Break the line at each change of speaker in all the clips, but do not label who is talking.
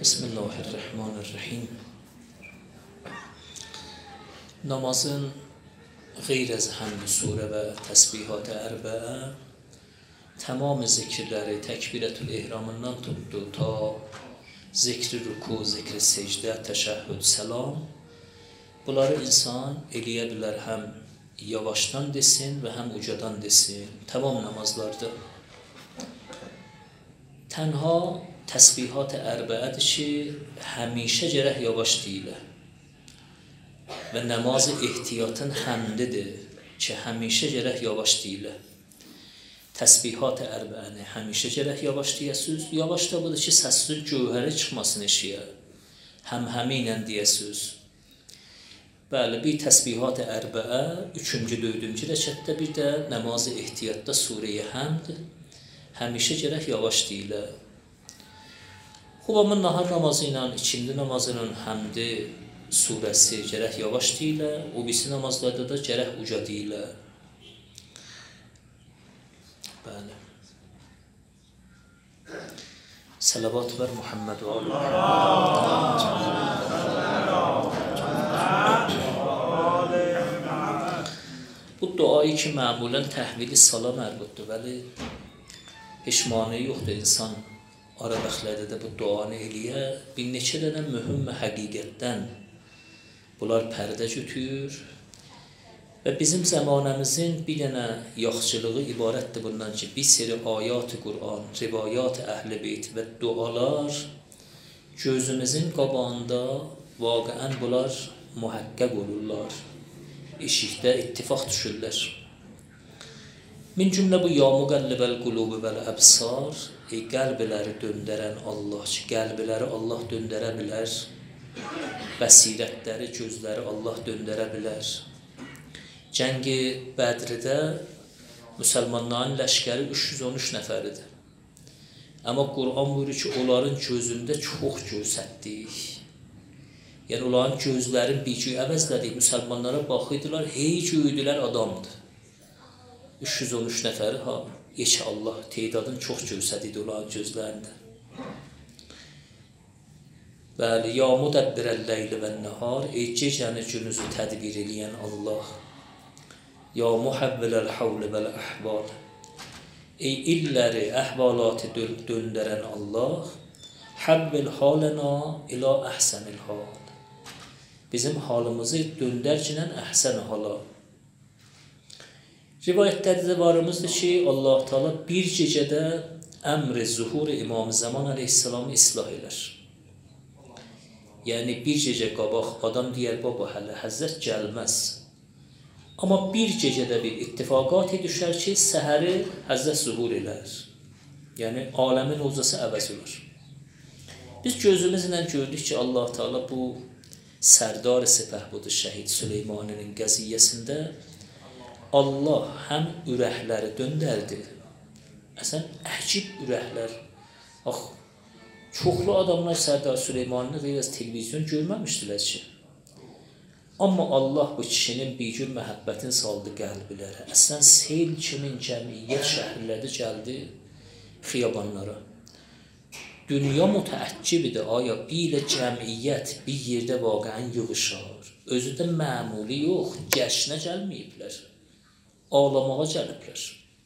Bismillahirrahmanirrahim. Namazın غیر از حمد سوره و تسبیحات اربعه تمام zikirləri təkbirətül ehramından tutdu ta zikri ruku, zikri secdə, təşəhhüd, səlam. Bunları insan eləyə bilər, həm yavaşdan desin və həm ucadan desin. Tamam namazlarda. Tənha təsbihat ərbəədir ki, həmişə gərək yavaş deyilə. Və namazı ehtiyatın həmdidir ki, həmişə gərək yavaş deyilə. Təsbihat ərbəəni həmişə gərək yavaş deyəsiz. Yavaş da budur ki, səssüz gövhəri çıxmasın eşiyə. Həmhəmi ilə deyəsiz. Bəli, bir təsbihat ərbəə, 3-cü, 4-cü rəkətdə, bir də namazı ehtiyatda surəyə həmd, həmişə gərək yavaş deyilə. Xubamın nahar namazı ilə, ikindi namazının həmdi surəsi gərək yavaş deyilə, o birisi namazlarda da gərək uca deyilə. Bəli. Salavat ver Muhammed və Bu duayı ki, məmulən təhvili sala mərbuddur, vəli heç mani yoxdur insan ara bəxtlərdə də bu duanı eləyə. Bir neçə dənə mühüm həqiqətdən bunlar pərdə götür və bizim zamanımızın bir dənə yaxşılığı ibarətdir bundan ki, bir seri ayat-ı Qur'an, rivayat-ı Əhl-i Beyt və dualar gözümüzün qabağında vaqəən bunlar mühəqqəq olurlar. İşikdə ittifaq düşürlər. Min cümlə bu ya müqəllibəl qulubu vəl əbsar, ey qəlbləri döndərən Allah ki, qəlbləri Allah döndərə bilər, bəsirətləri, gözləri Allah döndərə bilər. Cəngi Bədridə müsəlmanların ləşkəri 313 nəfəridir. Amma Qur'an buyurur ki, onların gözündə çox görsətdik. Yəni, onların gözlərin bir gün əvəzlədik, müsəlmanlara baxıydılar, hey göydülər adamdır. 313 nəfəri, yekə Allah teydadın çox görsədiydi onların gözlərində. Bəli, ya müdəbbirəl-leyli və nəhar, ey gecəni günüzü tədbir eləyən Allah. Ya muhavviləl-havli vəl-əhval, ey illəri, əhvalatı döndərən Allah. Havvil halena ilə əhsənil hal, bizim halımızı döndərcinən əhsən hala. Rivayətlərdə də varımızdır ki, Allah Teala bir gecədə əmr-i zuhur-i İmam-ı Zaman əleyhissalamı islah elər. Yəni, bir gecə qabaq adam deyər, baba, hələ həzrət gəlməz. Amma bir gecədə bir ittifaqat düşər ki, səhəri həzrət zuhur elər. Yəni, aləmin olcası əvəz olur. Biz gözümüzlə gördük ki, Allah Teala bu Sərdar-ı Sipəh budur, şəhid Süleymaninin qəziyyəsində Allah həm ürəkləri döndərdi. Əsən, əcib ürəklər. Çoxlu adamlar Sərdar Süleymanını qeyraz televizyon görməmişdilər ki. Amma Allah bu kişinin bir gün məhəbbətin saldı qəlbilərə. Əsən, seyl kimin cəmiyyət şəhərlərdə gəldi xiyabanlara. Dünya mütəəccibdir, aya bir cəmiyyət bir yerdə vaqəən yığışar. Özü də məmuli yox, cəşnə gəlməyiblər, ağlamağa gəliblər.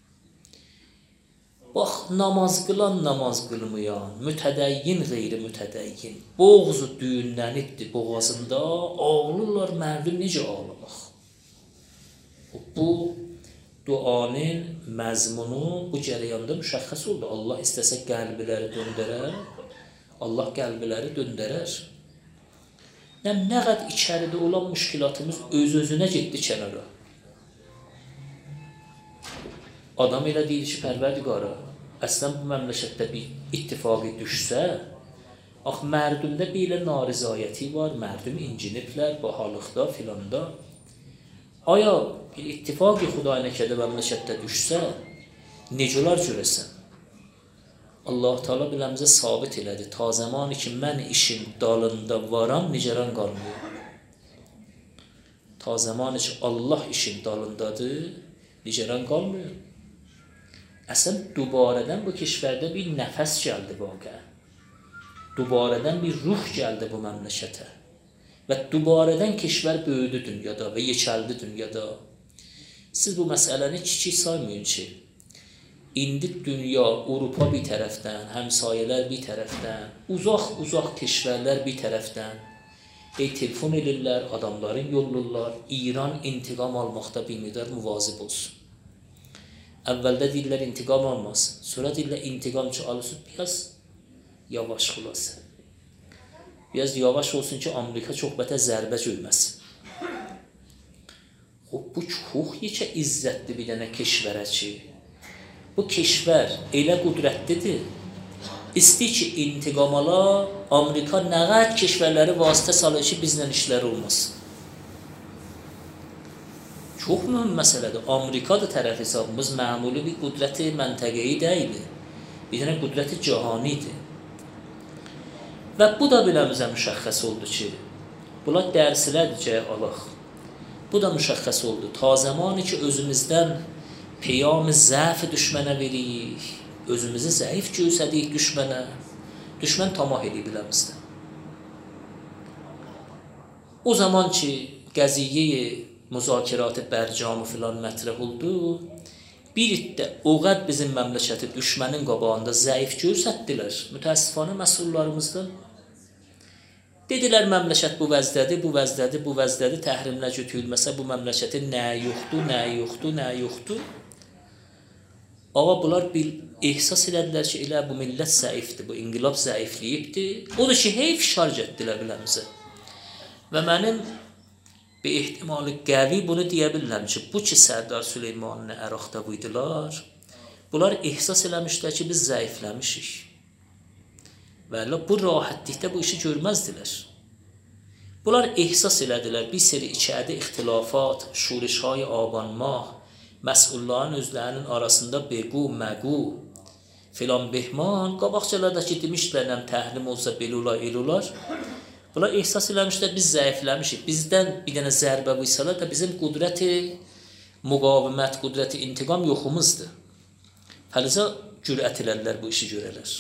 Bax, namaz qılan, namaz qılmayan, mütədəyyin, qeyri-mütədəyyin, boğuzu düyünlənibdir boğazında, ağlırlar, mərdum necə ağlamaq? Bu duanın məzmunu bu cərəyanda müşəxəs oldu. Allah istəsə qəlbiləri döndərər, Allah qəlbiləri döndərər. Nə qədər içəridə olan müşkilatımız öz-özünə getdi kənara. Adam elə deyir ki, pərverdigara, əslən bu məmləkətdə bir ittifaqı düşsə, mərdumda bir ilə narizayəti var, mərdum inciniblər, bahalıqda, filanda. Aya bir ittifaqı Xuday nəkədə məmləkətdə düşsə, necə olar görəsən? Allah Teala biləmizə sabit elədi. Ta zamanı ki, mən işin dalında varam, nicəran qalmıyor. Ta zamanı ki, Allah işin dalındadır, nicəran qalmıyor. Əslən, dubarədən bu keşvərdə bir nəfəs gəldi vaqə. Dubarədən bir ruh gəldi bu məmləkətə və dubarədən keşvər böyüdü dünyada və yekəldi dünyada. Siz bu məsələni kiçik saymayın ki, indi dünya, Avropa bir tərəfdən, həmsayələr bir tərəfdən, uzaq keşvərlər bir tərəfdən telefon edirlər, adamların yollurlar, İran intiqam almaqda bir qədər müvazib olsun. Əvvəldə deyirlər intiqam almasın, sonra deyirlər intiqamçı alırsın, biraz yavaş xülasə. Biraz yavaş olsun ki, Amerika çox bətər zərbə görməsin. Bu çox yekə izzətli bir dənə keşvərə ki, bu keşvər elə qudrətlidir, İstəyir ki, intiqam ala, Amerika nə qədər keşvərləri vasitə salır ki, bizlə işləri olmasın. Çox mühüm məsələdir. Amerika da tərəf hesabımız məmuli bir qudrəti məntəqəyi deyil. Bir dənə qudrəti cahanidir. Və bu da biləmizə müşəxəs oldu ki, bunlar dərslədir ki, alaq. Bu da müşəxəs oldu. Ta zamanı ki, özümüzdən peyam zəf düşmənə veririk, özümüzü zəif göstərik düşmənə, düşmən tamah edib biləmizdə. O zaman ki, qəziyyə müzakirati bərcamı filan mətrəh oldu, bir iddə o qəd bizim məmləkəti düşmənin qabağında zəif göstərdilər, mütəəssifانه məsullarımızdan. Dedilər, məmləkət bu vəzdədir, təhrimlə götürülməsə bu məmləkətin nə yoxdur. Ağa, bunlar ehsas elədilər ki, elə bu millət zəifdir, bu inqilab zəifliyibdir. O da ki, fişar getdilər biləmizə. Və mənim bir ehtimalı qəvi bunu deyə bilirəm ki, bu ki, Sərdar Süleymanın Əraqda buydular, bunlar ehsas eləmişlər ki, biz zəifləmişik. Və bu rahatlıqda bu işi görməzdilər. Bunlar ehsas elədilər, bir seri içəridə ixtilafat, şurişهای abanmah, məsulların özlərinin arasında bequ, məqu, filan behman, qabaqçalarda ki, demişdilər, təhrim olsa belə olar, el olar. Bunlar ehsas eləmişlər, biz zəifləmişik. Bizdən bir dənə zərbə vursalar da bizim qudrəti müqavimət, qudrəti intiqam yoxumuzdur. Fəlizə cürət elədilər bu işi görələr.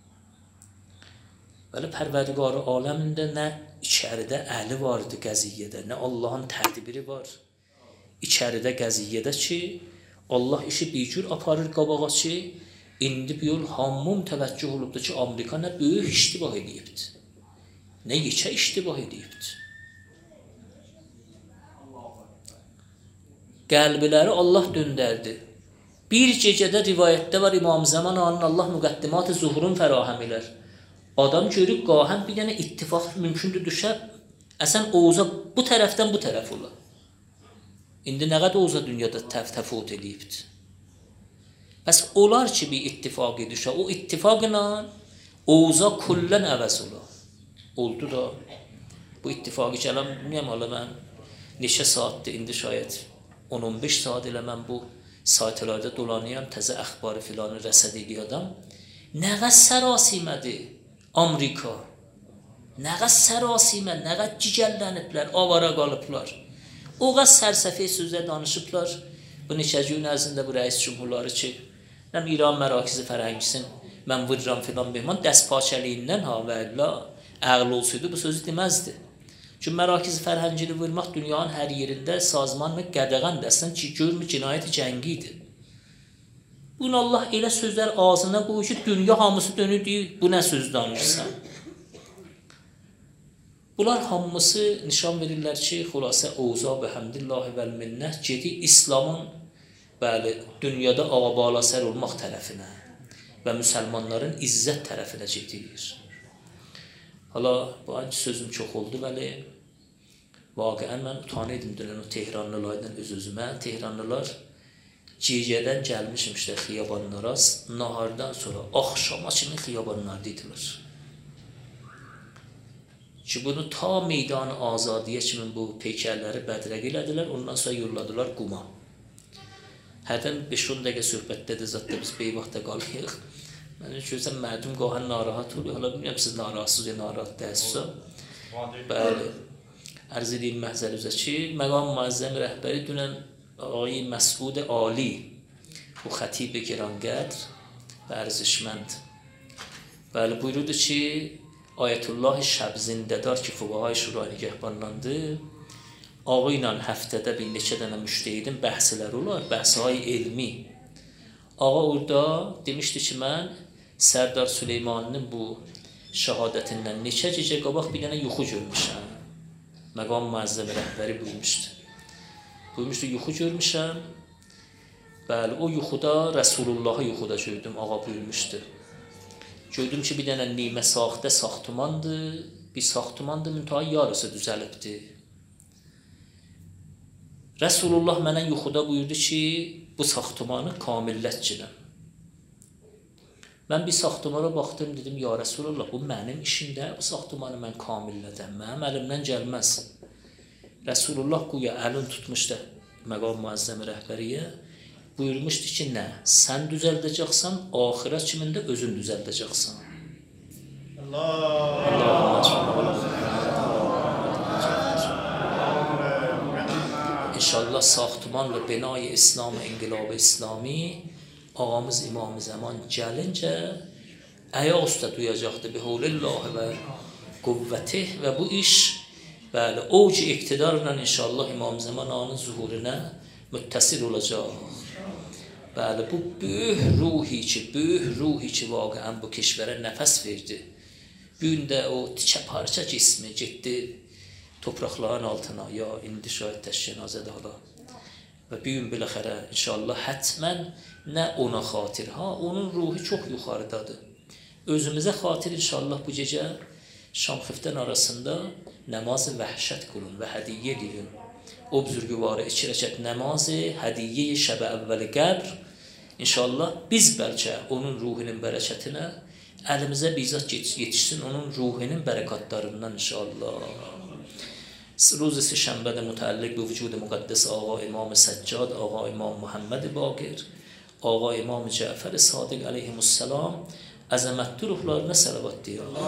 Bəli, Pərverdigarı aləmində nə içəridə əli vardı qəziyyədə, nə Allahın tədbiri var. İçəridə qəziyyədə ki, Allah işi bir cür aparır qabağa ki, indi bir yol hammum təvəccüh olubdur ki, Amerika nə böyük iştibah edibdir, nə yekə iştibah edibdir. Qəlbiləri Allah döndərdi. Bir gecədə rivayətdə var, İmam Zaman anın Allah müqəddimat-ı zuhurun fərahəm elər. Adam görüb qahəm bir dənə ittifaq mümkündür düşər, əsən Oğuza bu tərəfdən bu tərəf olar. İndi nə qədər Oğuza dünyada təfavüt edibdir. Bəs olar ki, bir ittifaqı düşər, o ittifaqla Oğuza kullən əvəz olar. Oldu da, bu ittifaqı gələm, bilməyəm, ala mən neçə saatdir, indi şayət 10-15 saat elə mən bu saytlarda dolanıyam, təzə əxbarı filanı rəsəd ediyordam. Nə qədər sərasimədir Amerika, nə qədər sərasimə, nə qədər cigəlləniblər, avara qalıblar. O qədər sərsəfi sözlər danışıblar. Bu neçə gün ərzində bu rəis cümhurları ki, İran Mərakizi Fərhəngisin, mən vururam filan behman, dəstpaçəliyindən və illa əql olsaydı bu sözü deməzdi. Çünki Mərakizi Fərhəngini vurmaq dünyanın hər yerində sazmanla qədəğən dəstən ki, görmü cinayəti cəngi idi. Bugün Allah elə sözlər ağzına qoyur ki, dünya hamısı dönür deyir, bu nə söz danışırsan? Bunlar hamısı nişan verirlər ki, xülasə Oğuza və həmdillahi vəl minnət gedi İslamın dünyada ağabala sər olmaq tərəfinə və müsəlmanların izzət tərəfinə gedir. Hala, bu anki sözüm çox oldu, bəli, vaqiən mən utanıydım dünən o Tehranlılardan öz-özümə. Tehranlılar gecədən gəlmişmişlər xiyabanlara, nahardan sonra axşama kimi xiyabanlarda idilər. Ki bunu ta meydan azadiyə kimi bu peykərləri bədrəq elədilər, ondan sonra yolladılar Quma. Hərdən 5-10 dəqiqə söhbətdədir, zətdə biz beyvaxtda qalıyıq. Mən görürsən, mərdum qahən narahat oluyor, hala bilmirəm, siz narahatsız ya narahat dəyəsə. Bəli, ərz edeyim məhzəl üzə ki, məqam müəzzəm rəhbəri dünən Ağay Məsud Ali, bu xətib-i giranqədr və ərzişmənd. Bəli, buyururdu ki, Ayet Allah Şəb Zindədar ki, fuqahay şurayı nigahbanlandı. Ağı ilə həftədə bir neçə dənə müştehidin bəhsləri olar, bəhsəyi elmi. Ağa orada demişdi ki, mən Sərdar Süleymaninin bu şəhadətindən neçə gecə qabaq bir dənə yuxu görmüşəm. Məqam müəzzəmi rəhbəri buyurmuşdu. Buyurmuşdu, yuxu görmüşəm. Bəli, o yuxuda Rəsulullahı yuxuda gördüm, ağa buyurmuşdu. Gördüm ki, bir dənə nimə saxtə saxtumandır, bir saxtumandır, müntəhə yarısı düzəlibdir. Rəsulullah mənə yuxuda buyurdu ki, bu saxtumanı kamillətçiləm. Mən bir saxtumana baxdım, dedim, ya Rəsulullah, bu mənim işimdə, bu saxtumanı mən kamillədəm, mənim əlimdən gəlməz. Rəsulullah quya əlin tutmuşdu məqam müəzzəmi rəhbəriyə, buyurmuşdu ki, nə, sən düzəldəcəksən, axirət kimində özün düzəldəcəksən. İnşallah saxtumanla binayı İslam-ı İnqilab-ı İslami ağamız İmam-ı Zaman gəlincə ayaq üstə duyacaqdır bihulillah və qüvvətih və bu iş bəli, oc iqtidarla inşallah İmam-ı Zaman ağanın zuhuruna müttəsil olacaq. Bəli, bu böyük ruhi ki, vaqəən bu keşvərə nəfəs verdi. Bu gün də o tikə parça cismi getdi topraqların altına, ya indi şayət təşkənazədə hala. Və bir gün biləxərə inşallah hətmən nə ona xatir, onun ruhu çox yuxarıdadır. Özümüzə xatir inşallah bu gecə şam xiftən arasında namazı vəhşət qılın və hədiyyə edin. O buzurgüvarı 2 rəkət namazı, hədiyyə-i şəbə əvvəli qəbr. İnşallah biz bəlkə onun ruhunun bərəkətinə əlimizə bizzat yetişsin, onun ruhunun bərəkatlarından inşallah. روز شنبه متعلق به وجود مقدس آقا امام سجاد، آقا امام محمد باقر، آقا امام جعفر صادق علیهم السلام عظمت روحlarına salavat diyor.